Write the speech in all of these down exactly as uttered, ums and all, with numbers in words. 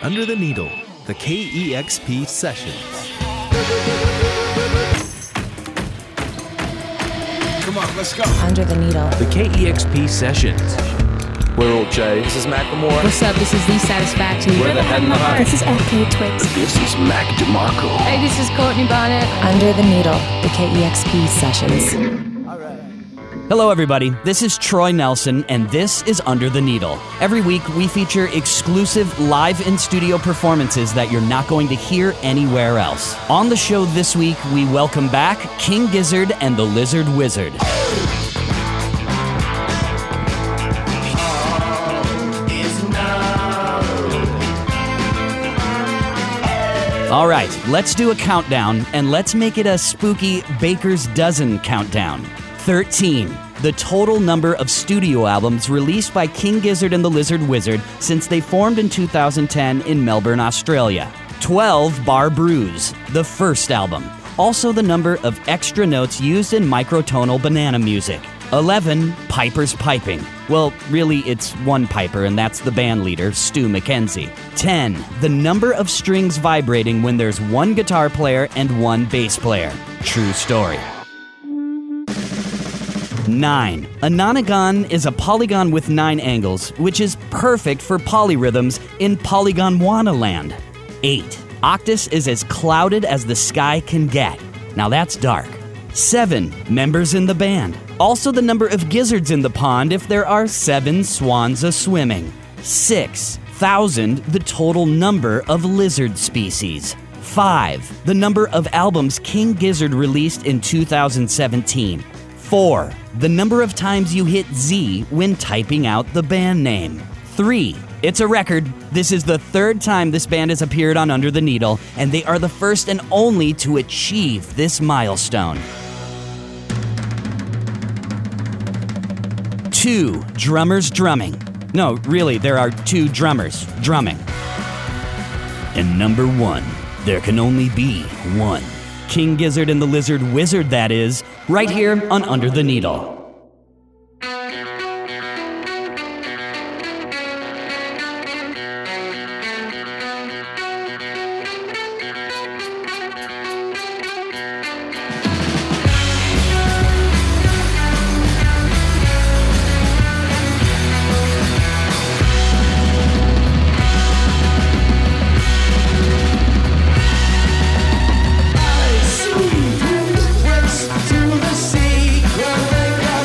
Under the Needle, the K E X P Sessions. Come on, let's go. Under the Needle. The K E X P Sessions. We're Old J. This is Macklemore. What's up? This is The Satisfaction. We're the Head and the Heart. This is F K Twigs. This is Mac DeMarco. Hey, this is Courtney Barnett. Under the Needle, the K E X P Sessions. Hello, everybody. This is Troy Nelson, and this is Under the Needle. Every week, we feature exclusive live in-studio performances that you're not going to hear anywhere else. On the show this week, we welcome back King Gizzard and the Lizard Wizard. All right, let's do a countdown, and let's make it a spooky Baker's Dozen countdown. thirteen, the total number of studio albums released by King Gizzard and the Lizard Wizard since they formed in two thousand ten in Melbourne, Australia. twelve, Bar Brews, the first album. Also the number of extra notes used in microtonal banana music. eleven, Piper's Piping. Well, really, it's one piper, and that's the band leader, Stu McKenzie. ten, the number of strings vibrating when there's one guitar player and one bass player. True story. nine. A nonagon is a polygon with nine angles, which is perfect for polyrhythms in Polygonwana land. eight. Octus is as clouded as the sky can get. Now that's dark. seven. Members in the band. Also the number of gizzards in the pond if there are seven swans a-swimming. six. Thousand, the total number of lizard species. five. The number of albums King Gizzard released in two thousand seventeen. four. The number of times you hit Z when typing out the band name. three. It's a record. This is the third time this band has appeared on Under the Needle, and they are the first and only to achieve this milestone. two. Drummers drumming. No, really, there are two drummers drumming. And number one, there can only be one. King Gizzard and the Lizard Wizard, that is, right here on Under the Needle. To the secret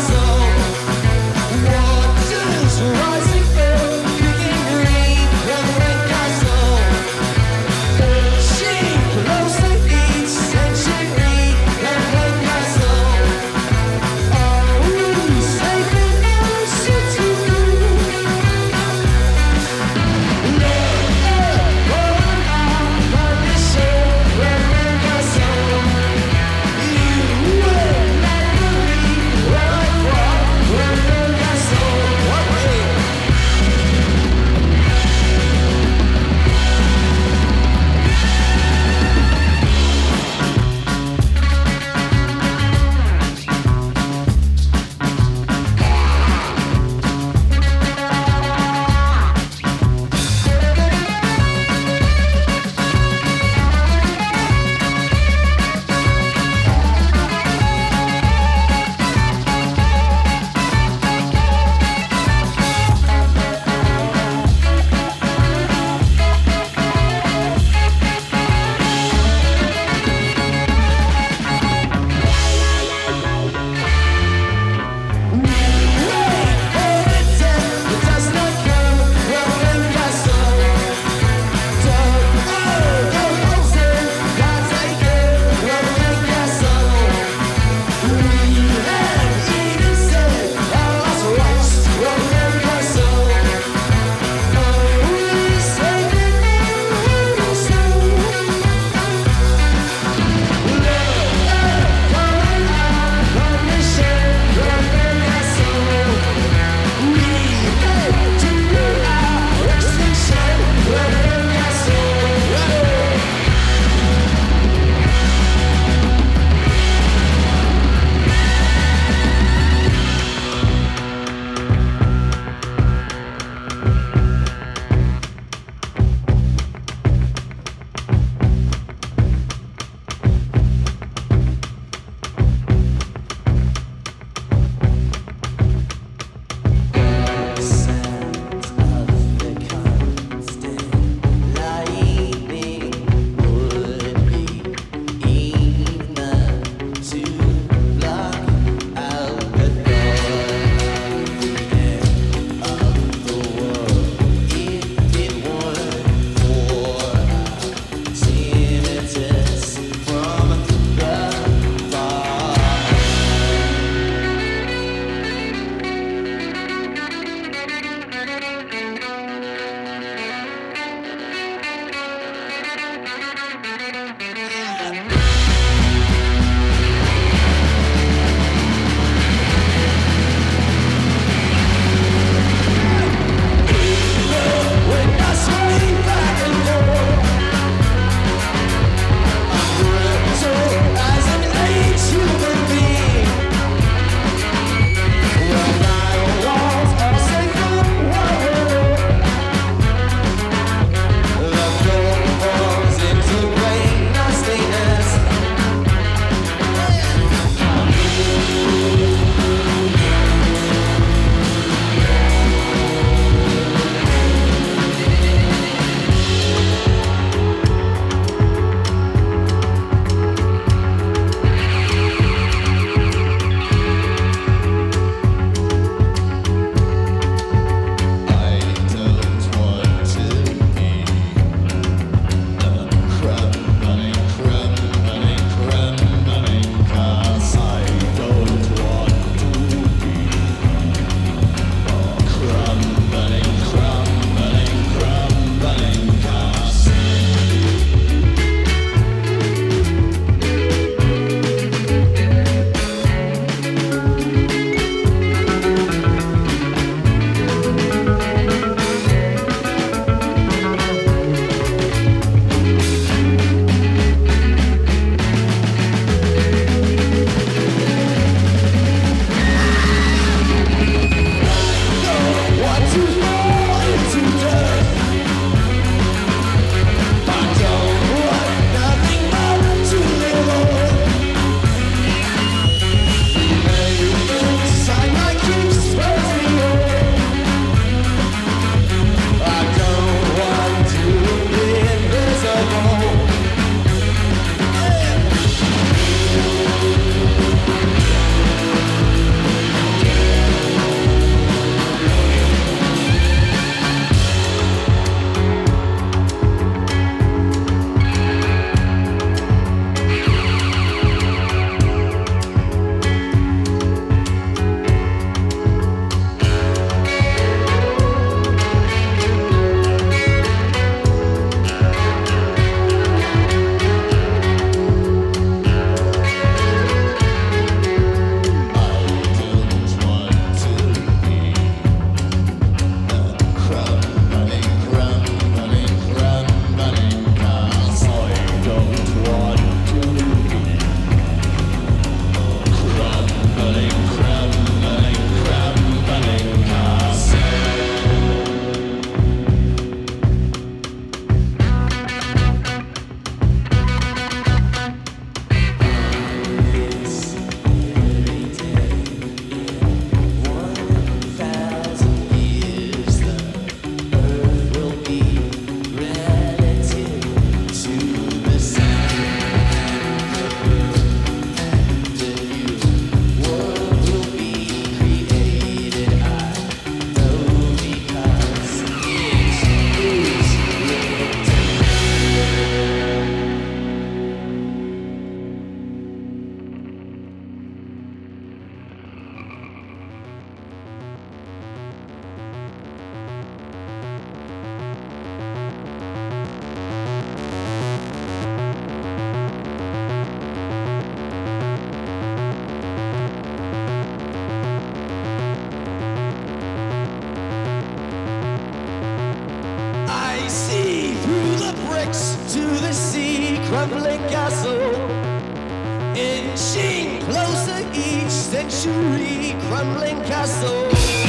to the sea, crumbling castle. Inching closer each century, crumbling castle.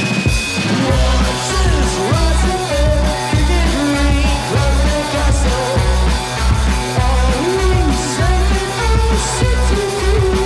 Waters rising every crumbling castle. Are we saving our city?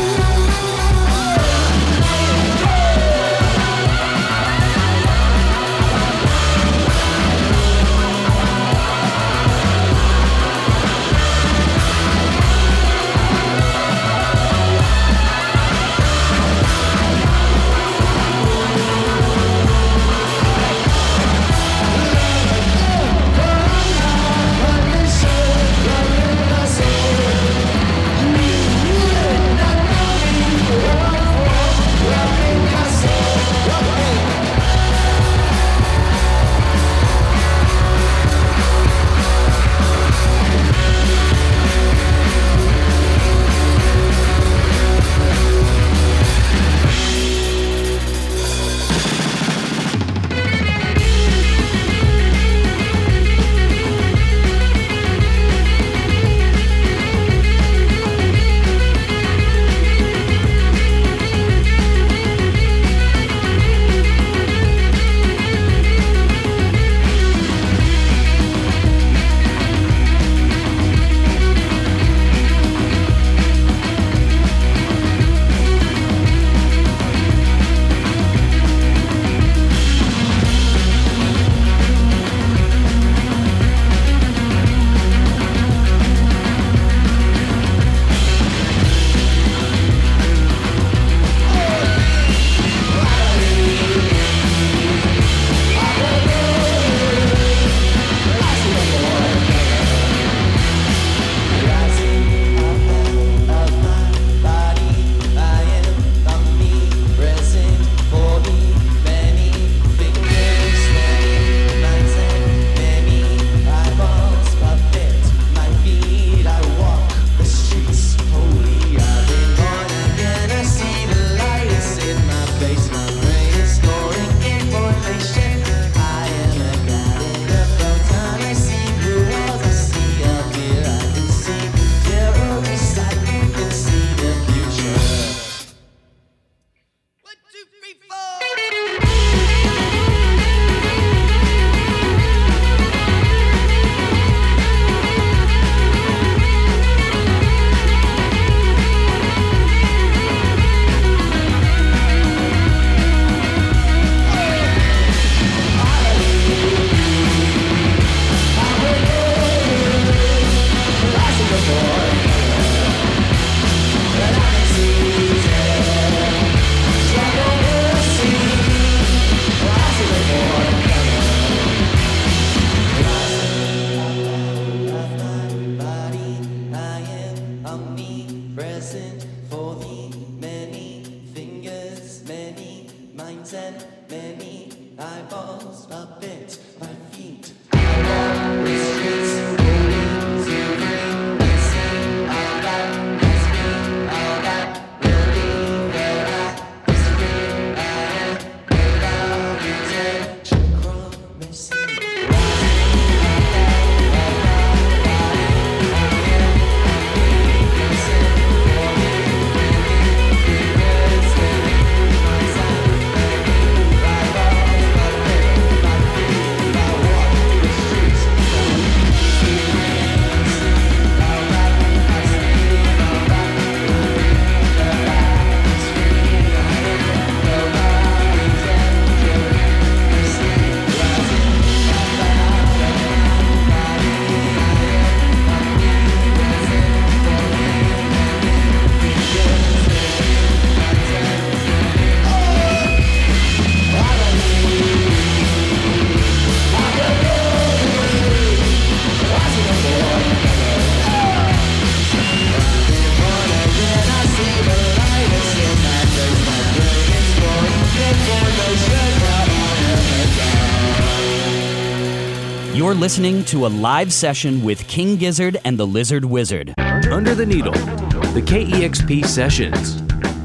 You're listening to a live session with King Gizzard and the Lizard Wizard. Under the Needle, the K E X P Sessions.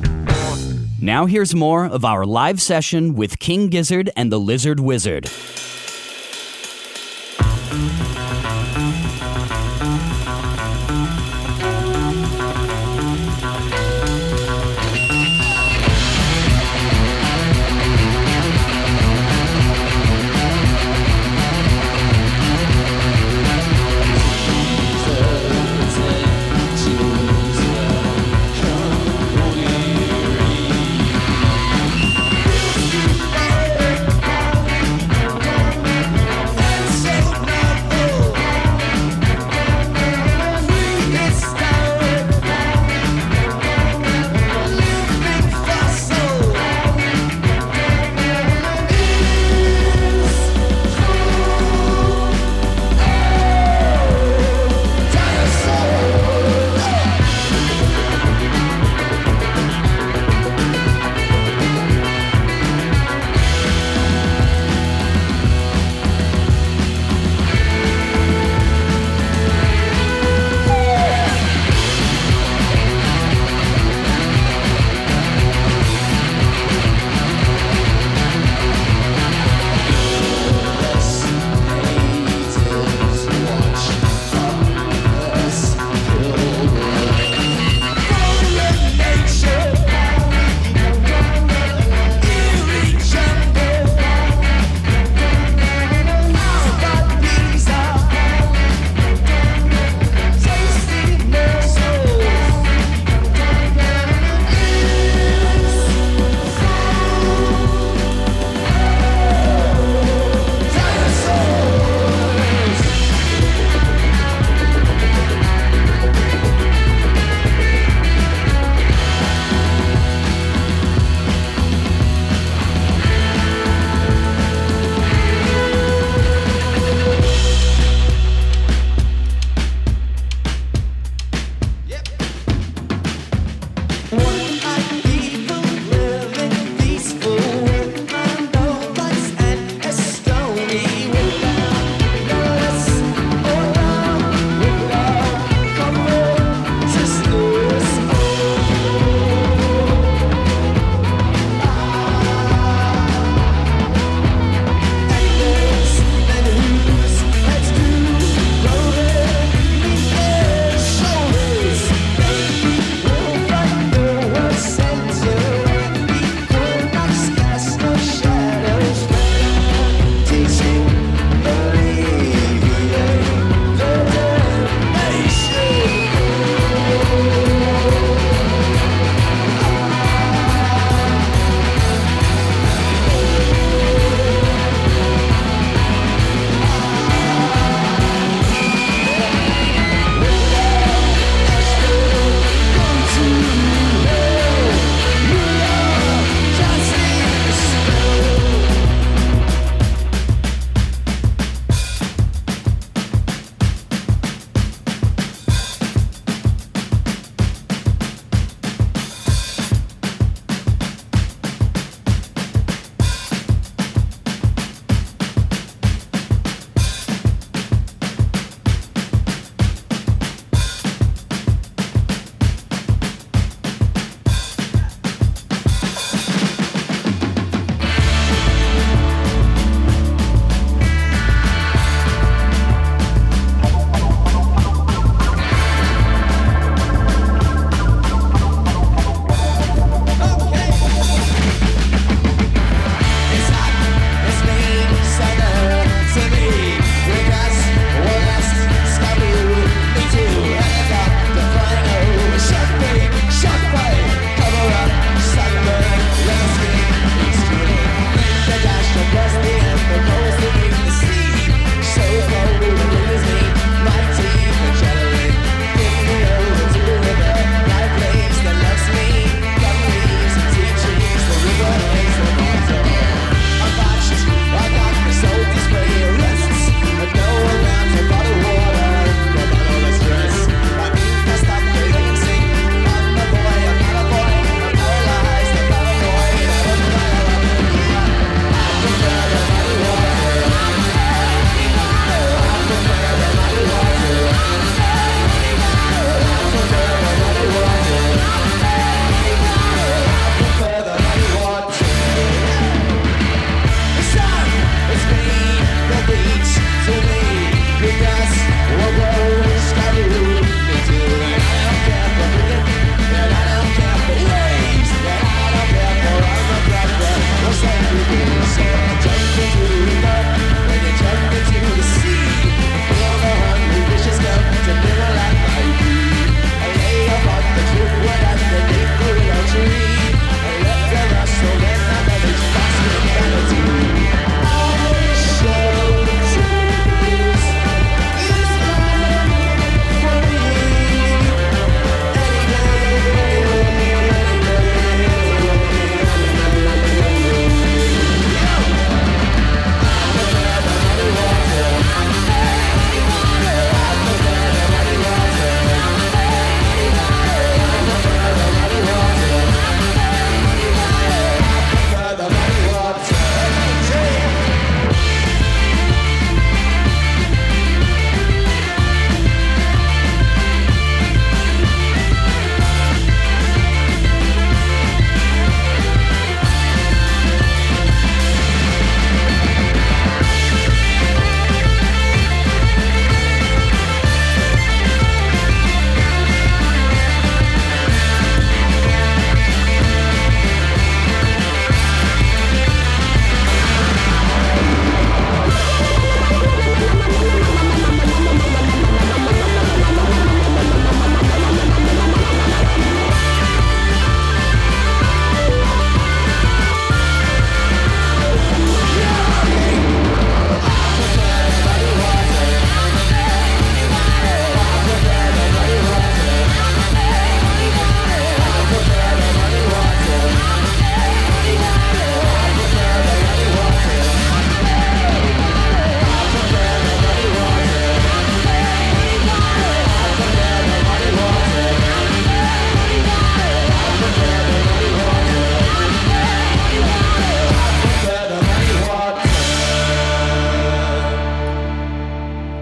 Now here's more of our live session with King Gizzard and the Lizard Wizard.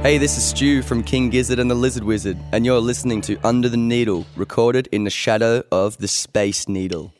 Hey, this is Stu from King Gizzard and the Lizard Wizard, and you're listening to Under the Needle, recorded in the shadow of the Space Needle.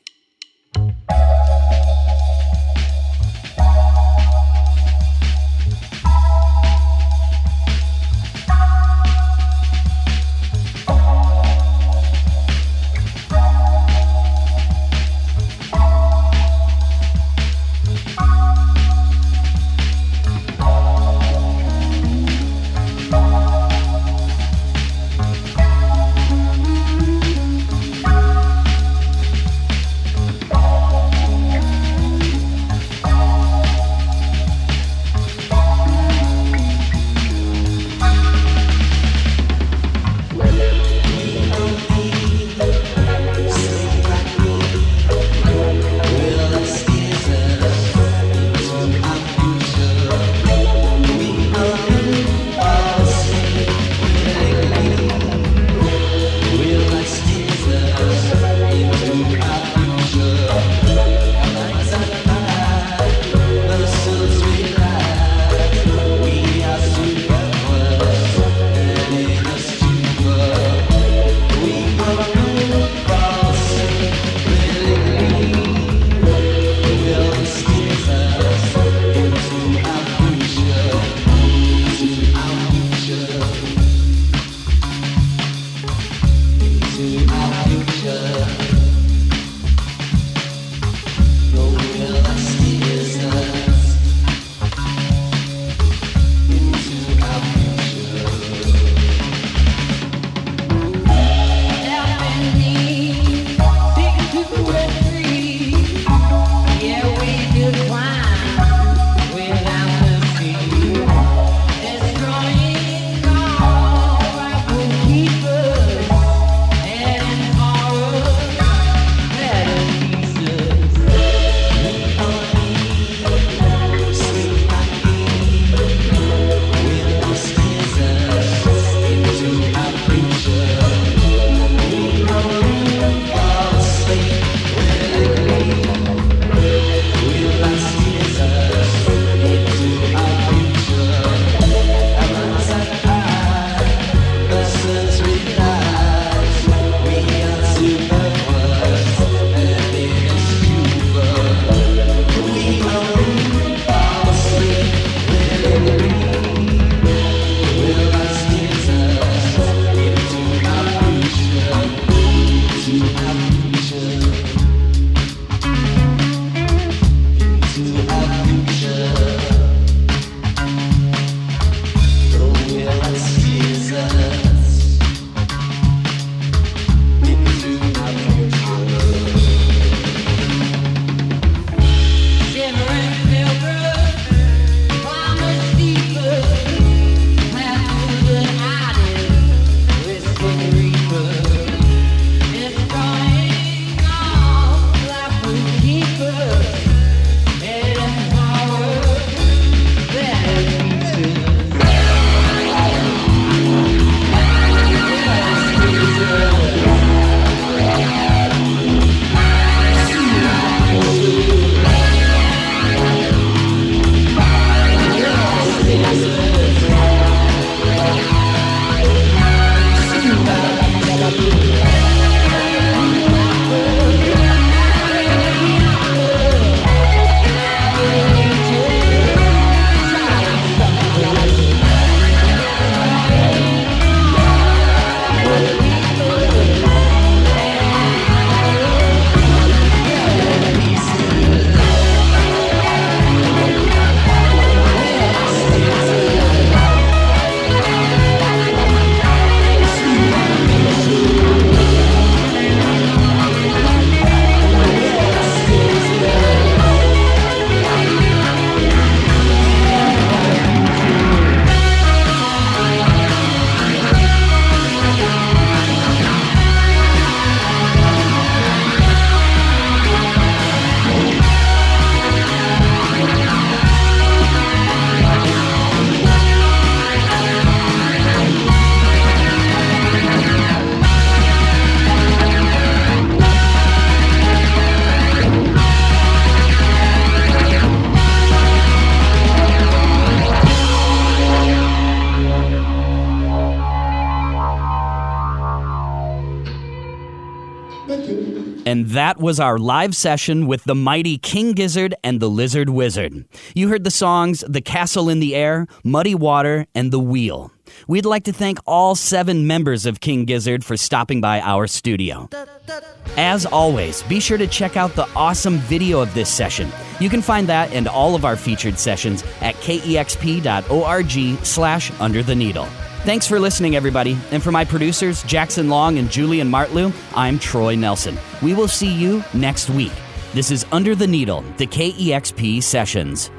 And that was our live session with the mighty King Gizzard and the Lizard Wizard. You heard the songs The Castle in the Air, Muddy Water, and The Wheel. We'd like to thank all seven members of King Gizzard for stopping by our studio. As always, be sure to check out the awesome video of this session. You can find that and all of our featured sessions at kexp.org slash under the needle. Thanks for listening, everybody. And for my producers, Jackson Long and Julian Martlew, I'm Troy Nelson. We will see you next week. This is Under the Needle, the K E X P Sessions.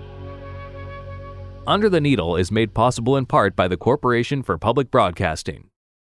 Under the Needle is made possible in part by the Corporation for Public Broadcasting.